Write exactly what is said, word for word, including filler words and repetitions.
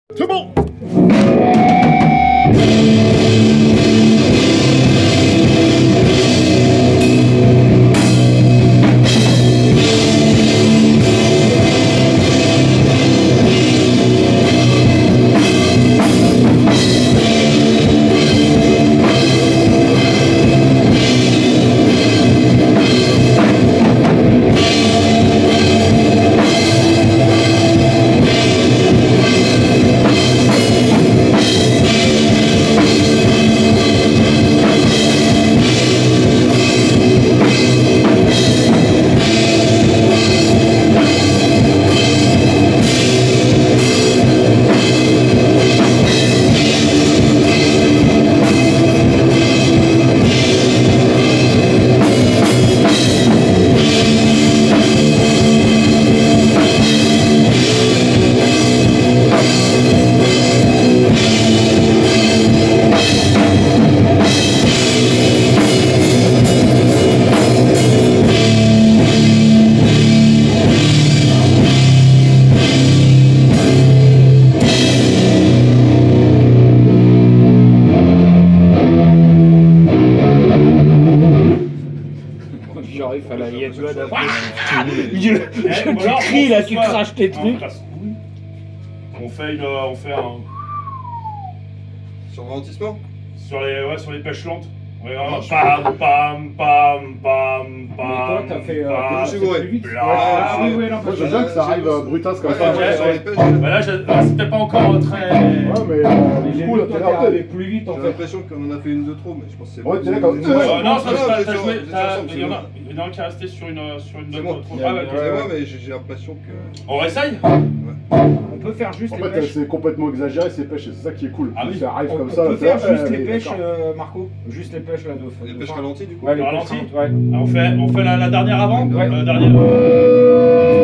C'est bon. J'arrive à la Yedwad après. Tu cries là, tu craches tes trucs. On fait une. On fait un. Sur le ralentissement. Sur les, ouais, sur les pêches lentes. Ouais, vraiment. Pam, pam, pam, pam, pam. Toi, t'as fait. euh, pam, je suis gouré. plus vite. Bla- Ah oui, oui, non, Moi j'aime bien que ça arrive euh, brutasse comme Ouais, ça. ouais, Sur ouais. les pêches, Bah là, j'ai- là, c'était pas encore très. Ouais, mais euh, J'ai du coup, vu là, que t'as toi, t'es l'air arrivé de. plus vite en J'ai fait. l'impression qu'on en a fait une de trop, mais je pense que c'est. Ouais, tu sais, comme- c'est- Ouais, Euh, non, ça, non, t'as vous t'as êtes joué. sur- vous êtes t'as- ensemble, Il y en c'est a il y en a un qui est resté sur une, sur une C'est note moi. trop. Il y a- Ah, ouais, il y a- ok. Excusez-moi, mais j'ai j'ai l'impression que. On réessaye. On peut faire juste En les fait, pêches. c'est complètement exagéré ces pêches, et c'est ça qui est cool. Ah oui. Ça arrive On, comme on ça. peut là, faire t'es là, juste ouais, les pêches, d'accord. euh, Marco. Juste les pêches là de. Les de pêches fin. ralenties, du coup. Ouais, les Ralenties. pêches ralenties, ouais. Ah, on fait, on fait la, la dernière avant. Ouais. Euh, dernière.